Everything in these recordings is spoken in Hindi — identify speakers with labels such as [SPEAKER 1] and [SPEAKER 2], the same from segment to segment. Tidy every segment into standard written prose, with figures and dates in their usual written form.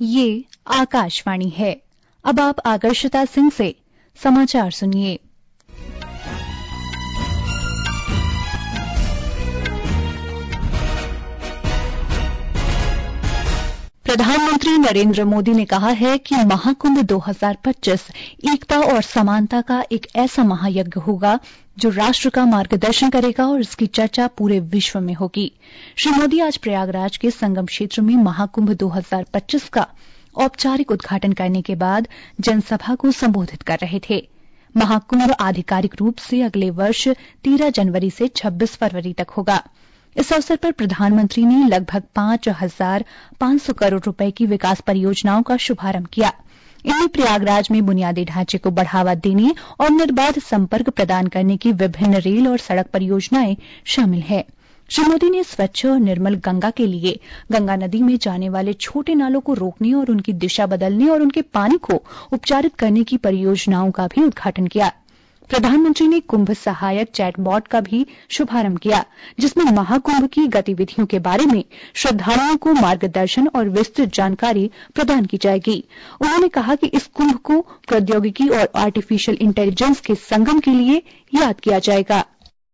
[SPEAKER 1] ये आकाशवाणी है। अब आप आकर्षिता सिंह से समाचार सुनिए। प्रधानमंत्री नरेंद्र मोदी ने कहा है कि महाकुंभ 2025 एकता और समानता का एक ऐसा महायज्ञ होगा जो राष्ट्र का मार्गदर्शन करेगा और इसकी चर्चा पूरे विश्व में होगी। श्री मोदी आज प्रयागराज के संगम क्षेत्र में महाकुंभ 2025 का औपचारिक उद्घाटन करने के बाद जनसभा को संबोधित कर रहे थे। महाकुंभ आधिकारिक रूप से अगले वर्ष 13 जनवरी से 26 फरवरी तक होगा। इस अवसर पर प्रधानमंत्री ने लगभग 5,500 करोड़ रुपए की विकास परियोजनाओं का शुभारंभ किया। इनमें प्रयागराज में बुनियादी ढांचे को बढ़ावा देने और निर्बाध संपर्क प्रदान करने की विभिन्न रेल और सड़क परियोजनाएं शामिल हैं। श्री मोदी ने स्वच्छ और निर्मल गंगा के लिए गंगा नदी में जाने वाले छोटे नालों को रोकने और उनकी दिशा बदलने और उनके पानी को उपचारित करने की परियोजनाओं का भी उद्घाटन किया। प्रधानमंत्री ने कुंभ सहायक चैटबॉट का भी शुभारंभ किया, जिसमें महाकुंभ की गतिविधियों के बारे में श्रद्धालुओं को मार्गदर्शन और विस्तृत जानकारी प्रदान की जाएगी। उन्होंने कहा कि इस कुंभ को प्रौद्योगिकी और आर्टिफिशियल इंटेलिजेंस के संगम के लिए याद किया जाएगा।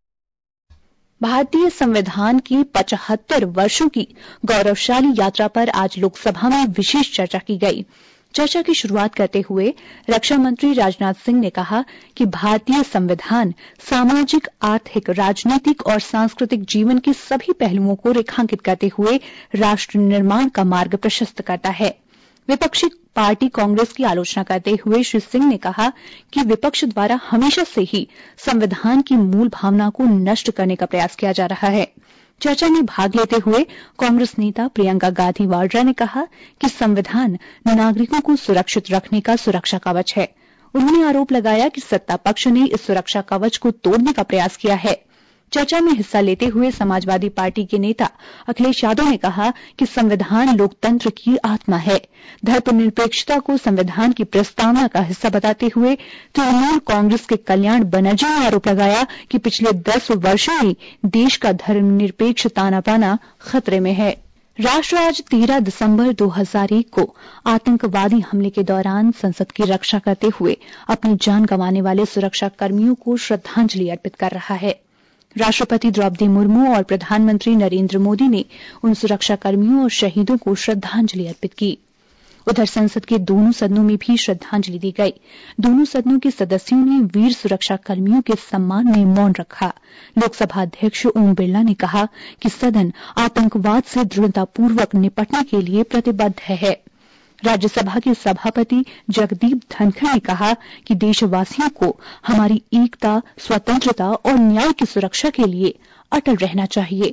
[SPEAKER 1] भारतीय संविधान की 75 वर्षों की गौरवशाली यात्रा पर आज लोकसभा में विशेष चर्चा की गई। चर्चा की शुरुआत करते हुए रक्षा मंत्री राजनाथ सिंह ने कहा कि भारतीय संविधान सामाजिक, आर्थिक, राजनीतिक और सांस्कृतिक जीवन के सभी पहलुओं को रेखांकित करते हुए राष्ट्र निर्माण का मार्ग प्रशस्त करता है। विपक्षी पार्टी कांग्रेस की आलोचना करते हुए श्री सिंह ने कहा कि विपक्ष द्वारा हमेशा से ही संविधान की मूल भावना को नष्ट करने का प्रयास किया जा रहा है। चर्चा में भाग लेते हुए कांग्रेस नेता प्रियंका गांधी वाड्रा ने कहा कि संविधान नागरिकों को सुरक्षित रखने का सुरक्षा कवच है। उन्होंने आरोप लगाया कि सत्ता पक्ष ने इस सुरक्षा कवच को तोड़ने का प्रयास किया है। चर्चा में हिस्सा लेते हुए समाजवादी पार्टी के नेता अखिलेश यादव ने कहा कि संविधान लोकतंत्र की आत्मा है। धर्मनिरपेक्षता को संविधान की प्रस्तावना का हिस्सा बताते हुए तृणमूल कांग्रेस के कल्याण बनर्जी ने आरोप लगाया कि पिछले 10 वर्षों में देश का धर्मनिरपेक्ष ताना बाना खतरे में है। राष्ट्र आज 13 दिसंबर 2001 को आतंकवादी हमले के दौरान संसद की रक्षा करते हुए अपनी जान गंवाने वाले सुरक्षा कर्मियों को श्रद्धांजलि अर्पित कर रहा है। राष्ट्रपति द्रौपदी मुर्मू और प्रधानमंत्री नरेंद्र मोदी ने उन सुरक्षा कर्मियों और शहीदों को श्रद्धांजलि अर्पित की। उधर संसद के दोनों सदनों में भी श्रद्धांजलि दी गई। दोनों सदनों के सदस्यों ने वीर सुरक्षा कर्मियों के सम्मान में मौन रखा। लोकसभा अध्यक्ष ओम बिरला ने कहा कि सदन आतंकवाद से दृढ़तापूर्वक निपटने के लिए प्रतिबद्ध है। राज्यसभा के सभापति जगदीप धनखड़ ने कहा कि देशवासियों को हमारी एकता, स्वतंत्रता और न्याय की सुरक्षा के लिए अटल रहना चाहिए।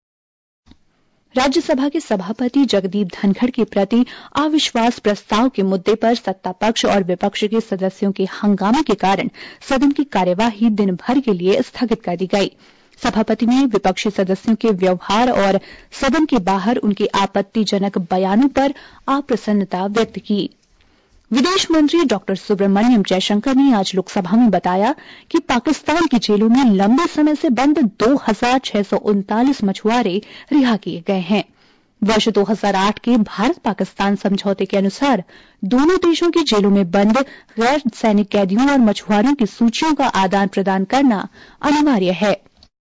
[SPEAKER 1] राज्यसभा के सभापति जगदीप धनखड़ के प्रति अविश्वास प्रस्ताव के मुद्दे पर सत्ता पक्ष और विपक्ष के सदस्यों के हंगामे के कारण सदन की कार्यवाही दिन भर के लिए स्थगित कर दी गई। सभापति ने विपक्षी सदस्यों के व्यवहार और सदन के बाहर उनके आपत्तिजनक बयानों पर अप्रसन्नता व्यक्त की। विदेश मंत्री डॉक्टर सुब्रमण्यम जयशंकर ने आज लोकसभा में बताया कि पाकिस्तान की जेलों में लंबे समय से बंद 2,639 मछुआरे रिहा किए गए हैं। वर्ष 2008 के भारत पाकिस्तान समझौते के अनुसार दोनों देशों की जेलों में बंद गैर सैनिक कैदियों और मछुआरों की सूचियों का आदान प्रदान करना अनिवार्य है।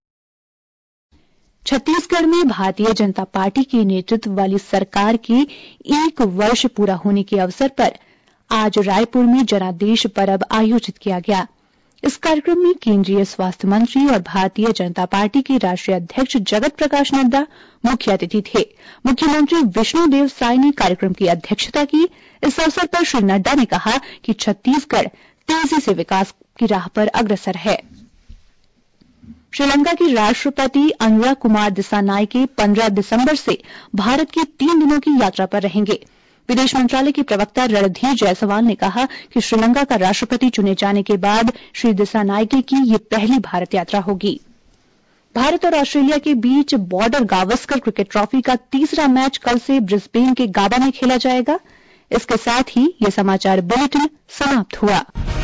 [SPEAKER 1] छत्तीसगढ़ में भारतीय जनता पार्टी के नेतृत्व वाली सरकार के 1 वर्ष पूरा होने के अवसर पर आज रायपुर में जनादेश पर्व आयोजित किया गया। इस कार्यक्रम में केंद्रीय स्वास्थ्य मंत्री और भारतीय जनता पार्टी के राष्ट्रीय अध्यक्ष जगत प्रकाश नड्डा मुख्य अतिथि थे। मुख्यमंत्री विष्णुदेव साय ने कार्यक्रम की अध्यक्षता की। इस अवसर पर श्री नड्डा ने कहा कि छत्तीसगढ़ तेजी से विकास की राह पर अग्रसर है। श्रीलंका के राष्ट्रपति अनुरा कुमार दिसानायके 15 दिसंबर से भारत की 3 दिनों की यात्रा पर रहेंगे। विदेश मंत्रालय के प्रवक्ता रणधीर जायसवाल ने कहा कि श्रीलंका का राष्ट्रपति चुने जाने के बाद श्री दिसानायके की ये पहली भारत यात्रा होगी। भारत और ऑस्ट्रेलिया के बीच बॉर्डर गावस्कर क्रिकेट ट्रॉफी का तीसरा मैच कल से ब्रिस्बेन के गाबा में खेला जाएगा। इसके साथ ही ये समाचार बुलेटिन समाप्त हुआ।